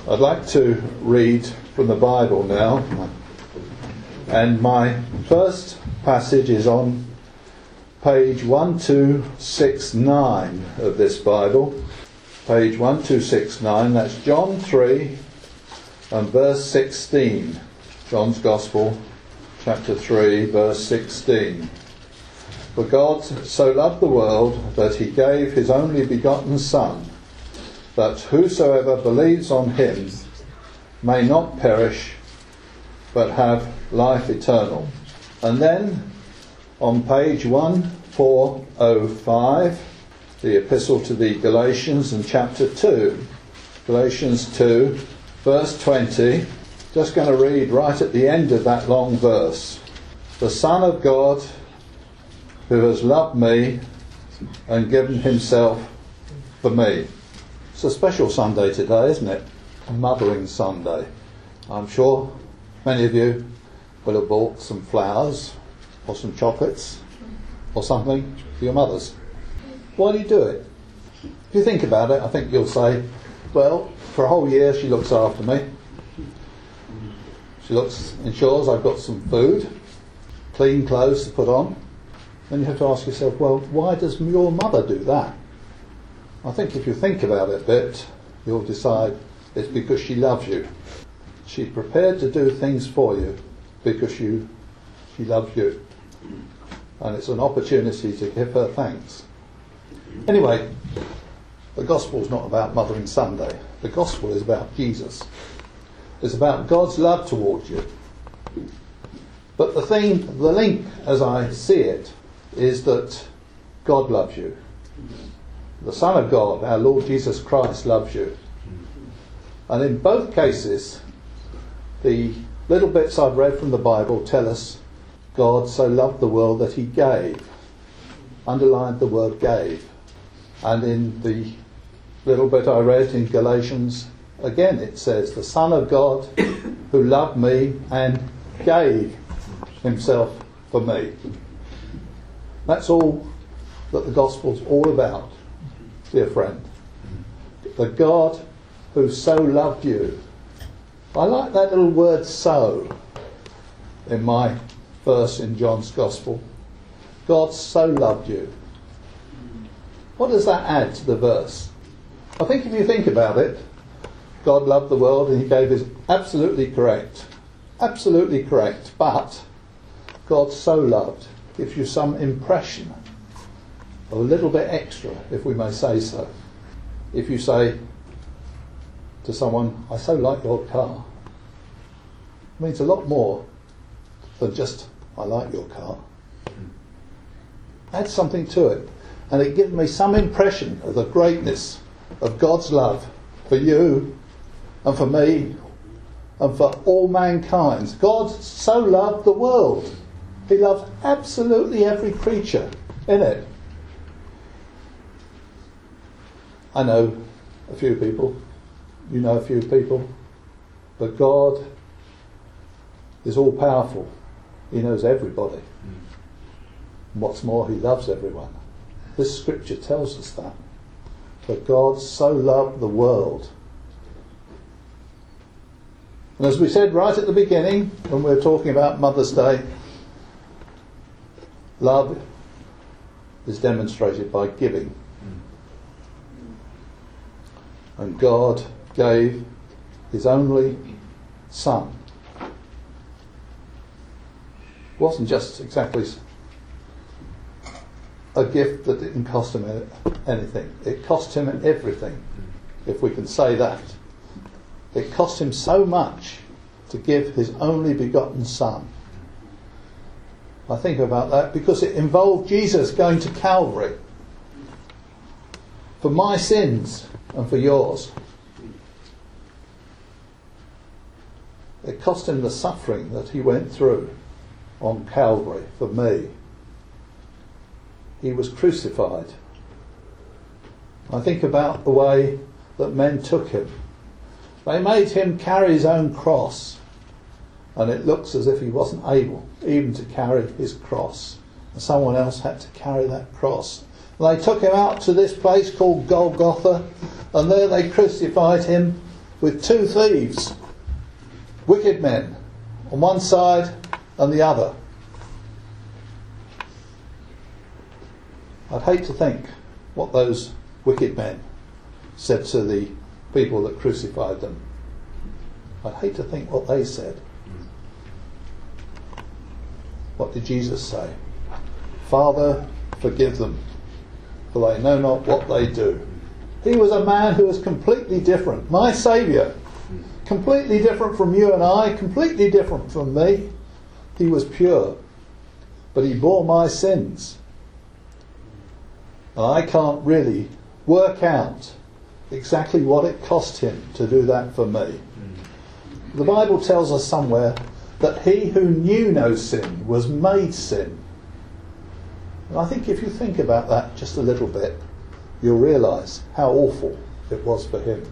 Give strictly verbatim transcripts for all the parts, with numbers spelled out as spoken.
I'd like to read from the Bible now, and my first passage is on page one two six nine of this Bible. Page one two six nine, that's John three and verse sixteen. John's Gospel, chapter three, verse sixteen. For God so loved the world that he gave his only begotten Son, that whosoever believes on him may not perish, but have life eternal. And then on page one four oh five, the epistle to the Galatians in chapter two. Galatians two, verse twenty. Just going to read right at the end of that long verse. The Son of God, who has loved me and given himself for me. It's a special Sunday today, isn't it? Mothering Sunday. I'm sure many of you will have bought some flowers or some chocolates or something for your mothers. Why do you do it? If you think about it, I think you'll say, well, for a whole year she looks after me. She looks, ensures I've got some food, clean clothes to put on. Then you have to ask yourself, well, why does your mother do that? I think if you think about it a bit, you'll decide it's because she loves you. She's prepared to do things for you because you, she loves you. And it's an opportunity to give her thanks. Anyway, the Gospel's not about Mothering Sunday. The Gospel is about Jesus. It's about God's love towards you. But the thing, the link, as I see it, is that God loves you. The Son of God, our Lord Jesus Christ, loves you. And in both cases, the little bits I've read from the Bible tell us God so loved the world that he gave. Underlined the word gave. And in the little bit I read in Galatians, again it says, the Son of God who loved me and gave himself for me. That's all that the Gospel's all about, dear friend. The God who so loved you. I like that little word so in my verse in John's Gospel. God so loved you. What does that add to the verse? I think if you think about it, God loved the world and he gave his absolutely correct. Absolutely correct. But God so loved gives you some impression, or a little bit extra, if we may say so. If you say to someone, I so like your car, it means a lot more than just, I like your car. Add something to it. And it gives me some impression of the greatness of God's love for you and for me and for all mankind. God so loved the world. He loves absolutely every creature in it. I know a few people. You know a few people. But God is all powerful. He knows everybody. And what's more, he loves everyone. This scripture tells us that. For God so loved the world. And as we said right at the beginning, when we were talking about Mother's Day, love is demonstrated by giving. And God gave his only Son. It wasn't just exactly a gift that didn't cost him anything. It cost him everything, if we can say that. It cost him so much to give his only begotten Son. I think about that because it involved Jesus going to Calvary for my sins and for yours. It cost him the suffering that he went through on Calvary for me. He was crucified. I think about the way that men took him. They made him carry his own cross, and it looks as if he wasn't able even to carry his cross. And someone else had to carry that cross. And they took him out to this place called Golgotha, and there they crucified him with two thieves, wicked men, on one side and the other. I'd hate to think what those wicked men said to the people that crucified them. I'd hate to think what they said. What did Jesus say? Father, forgive them, for they know not what they do. He was a man who was completely different. My Saviour, completely different from you and I, completely different from me. He was pure, but he bore my sins. And I can't really work out exactly what it cost him to do that for me. The Bible tells us somewhere that he who knew no sin was made sin. And I think if you think about that just a little bit, you'll realise how awful it was for him.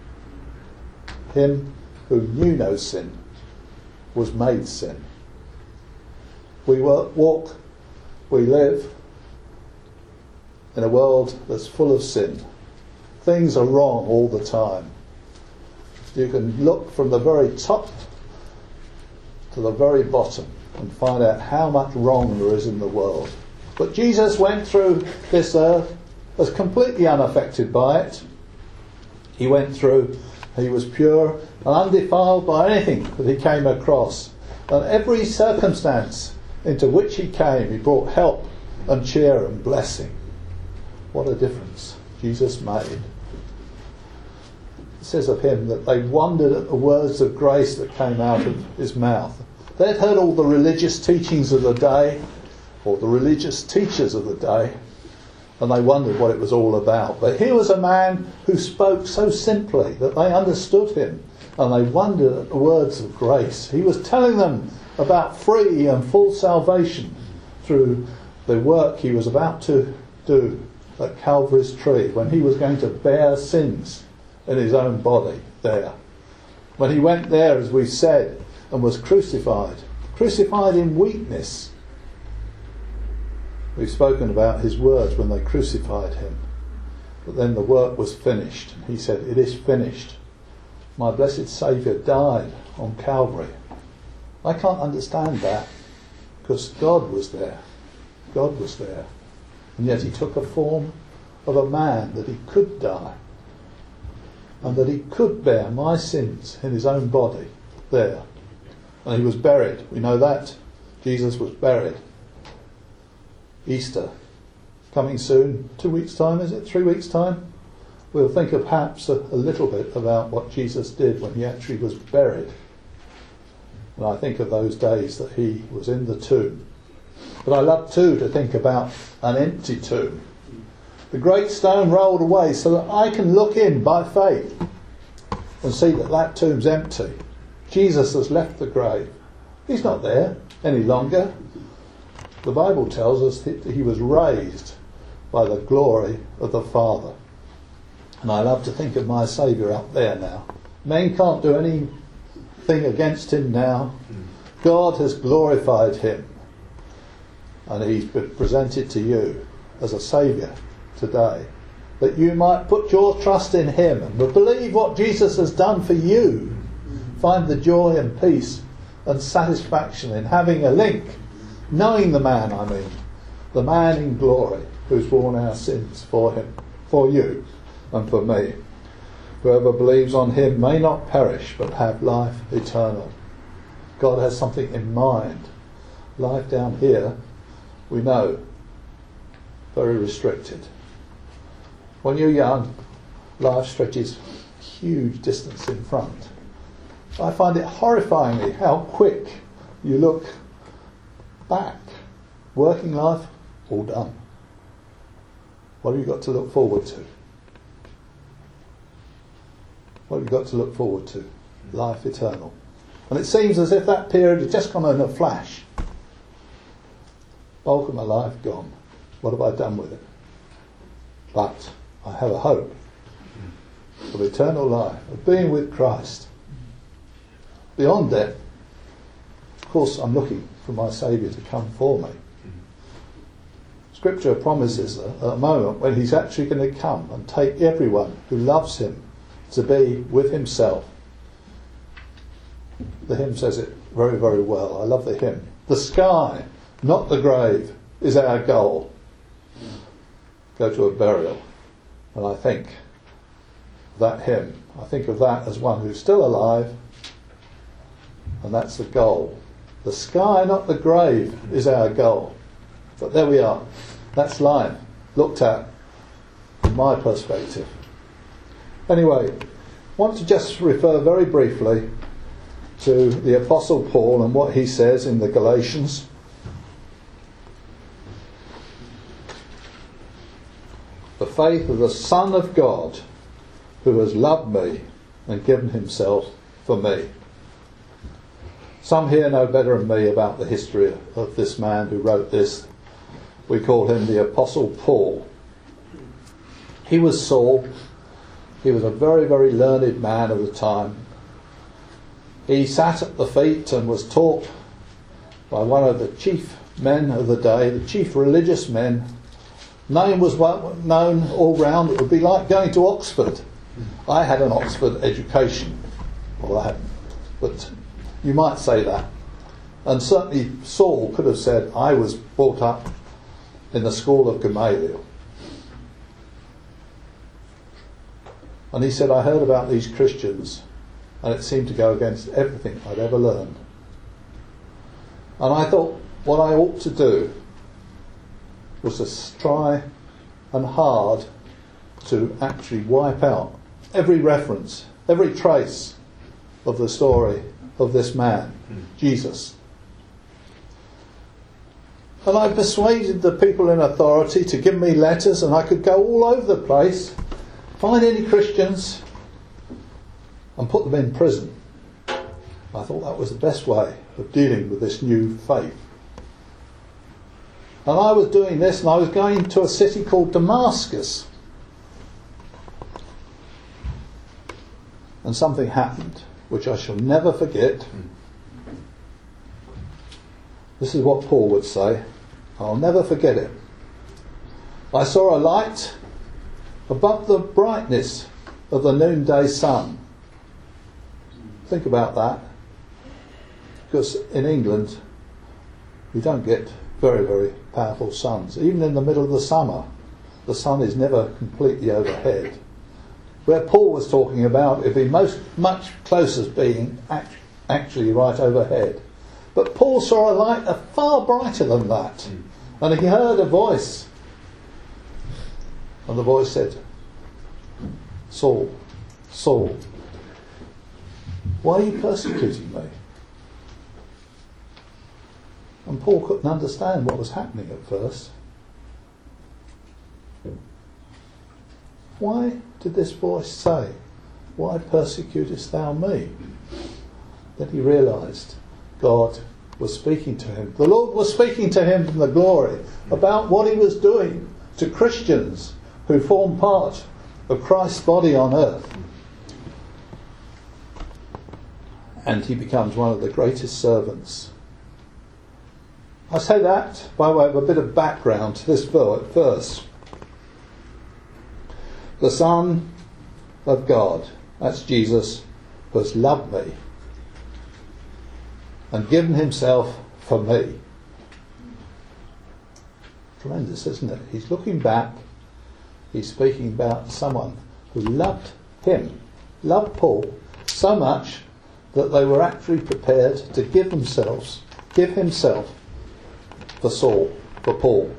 Him who knew no sin was made sin. We work, walk, we live in a world that's full of sin. Things are wrong all the time. You can look from the very top to the very bottom and find out how much wrong there is in the world. But Jesus went through this earth as completely unaffected by it. He went through, he was pure and undefiled by anything that he came across. And every circumstance into which he came, he brought help and cheer and blessing. What a difference Jesus made. It says of him that they wondered at the words of grace that came out of his mouth. They'd heard all the religious teachings of the day, or the religious teachers of the day, and they wondered what it was all about. But here was a man who spoke so simply that they understood him, and they wondered at the words of grace. He was telling them about free and full salvation through the work he was about to do at Calvary's tree, when he was going to bear sins in his own body there. When he went there, as we said, and was crucified, crucified in weakness. We've spoken about his words when they crucified him. But then the work was finished. He said, "It is finished." My blessed Saviour died on Calvary. I can't understand that, because God was there. God was there. And yet he took a form of a man that he could die, and that he could bear my sins in his own body there. And he was buried. We know that. Jesus was buried. Easter, coming soon. Two weeks' time, is it? Three weeks' time? We'll think of perhaps a, a little bit about what Jesus did when he actually was buried. And I think of those days that he was in the tomb. But I love too to think about an empty tomb. The great stone rolled away so that I can look in by faith and see that that tomb's empty. Jesus has left the grave. He's not there any longer. The Bible tells us that he was raised by the glory of the Father. And I love to think of my Saviour up there now. Men can't do anything against him now. God has glorified him. And he's been presented to you as a Saviour today, that you might put your trust in him and believe what Jesus has done for you. Find the joy and peace and satisfaction in having a link, knowing the man, I mean, the man in glory who's borne our sins for him, for you and for me. Whoever believes on him may not perish but have life eternal. God has something in mind. Life down here, we know, very restricted. When you're young, life stretches huge distance in front. I find it horrifyingly how quick you look back. Working life, all done. What have you got to look forward to? What have you got to look forward to? Life eternal. And it seems as if that period has just gone in a flash. Bulk of my life gone. What have I done with it? But I have a hope of eternal life, of being with Christ. Beyond death, of course, I'm looking for my Saviour to come for me. Scripture promises a, a moment when he's actually going to come and take everyone who loves him to be with himself. The hymn says it very, very well. I love the hymn. The sky, not the grave, is our goal. Go to a burial, and I think that hymn, I think of that as one who's still alive, and that's the goal. The sky, not the grave, is our goal. But there we are. That's life, looked at from my perspective. Anyway, I want to just refer very briefly to the Apostle Paul and what he says in the Galatians. The faith of the Son of God, who has loved me and given himself for me. Some here know better than me about the history of this man who wrote this. We call him the Apostle Paul. He was Saul. He was a very, very learned man of the time. He sat at the feet and was taught by one of the chief men of the day, the chief religious men. Name was known all round. It would be like going to Oxford. I had an Oxford education. Well, I hadn't, but you might say that. And certainly Saul could have said, I was brought up in the school of Gamaliel. And he said, I heard about these Christians, and it seemed to go against everything I'd ever learned. And I thought what I ought to do was to try and hard to actually wipe out every reference, every trace of the story of this man, Jesus. And I persuaded the people in authority to give me letters, and I could go all over the place, find any Christians and put them in prison. I thought that was the best way of dealing with this new faith. And I was doing this, and I was going to a city called Damascus. And something happened, which I shall never forget. This is what Paul would say. I'll never forget it. I saw a light above the brightness of the noonday sun. Think about that. Because in England, we don't get very, very powerful suns. Even in the middle of the summer, the sun is never completely overhead. Where Paul was talking about, it'd be most much closer being act, actually right overhead. But Paul saw a light a far brighter than that. Mm. And he heard a voice. And the voice said, Saul, Saul, why are you persecuting me? And Paul couldn't understand what was happening at first. Why did this voice say, why persecutest thou me? Then he realised God was speaking to him. The Lord was speaking to him from the glory about what he was doing to Christians who form part of Christ's body on earth. And he becomes one of the greatest servants. I say that by way of a bit of background to this verse. The Son of God, that's Jesus, has loved me and given himself for me. Tremendous, isn't it? He's looking back. He's speaking about someone who loved him, loved Paul so much that they were actually prepared to give themselves, give himself for Saul, for Paul.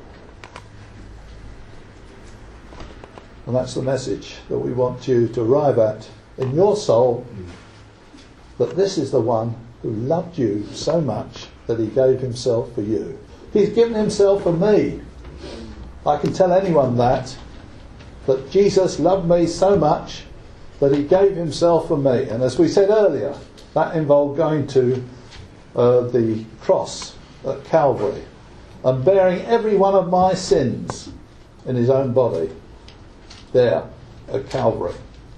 And that's the message that we want you to arrive at in your soul, that this is the one who loved you so much that he gave himself for you. He's given himself for me. I can tell anyone that, that Jesus loved me so much that he gave himself for me. And as we said earlier, that involved going to uh, the cross at Calvary and bearing every one of my sins in his own body there at Calvary.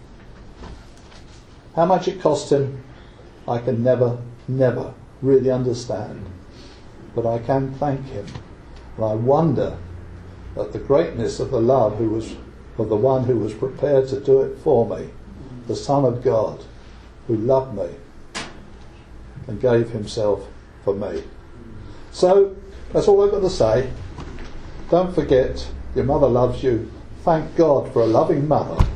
How much it cost him, I can never, never really understand. But I can thank him. And I wonder at the greatness of the love who was of the one who was prepared to do it for me. the Son of God, who loved me and gave himself for me. So, that's all I've got to say. Don't forget, your mother loves you. Thank God for a loving mother.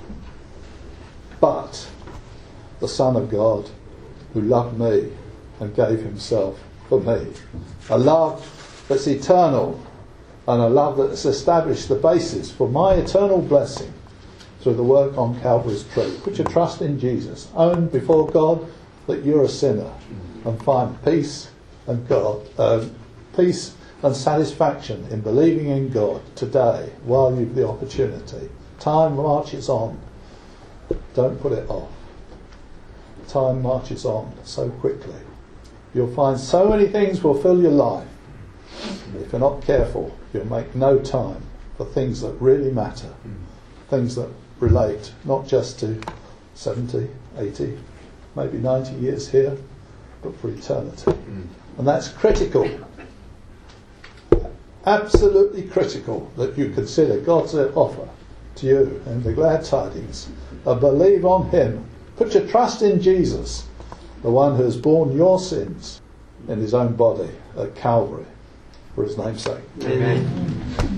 But the Son of God, who loved me and gave himself for me. A love that's eternal, and a love that has established the basis for my eternal blessing through the work on Calvary's tree. Put your trust in Jesus. Own before God that you're a sinner, and find peace and God, uh, peace and satisfaction in believing in God today while you've the opportunity. Time marches on. Don't put it off. Time marches on so quickly. You'll find so many things will fill your life. If you're not careful, you'll make no time for things that really matter. Things that relate not just to seventy, eighty, maybe ninety years here, but for eternity. Mm. And that's critical. Absolutely critical that you consider God's offer to you and the glad tidings and believe on him. Put your trust in Jesus, the one who has borne your sins in his own body at Calvary for his name's sake. Amen.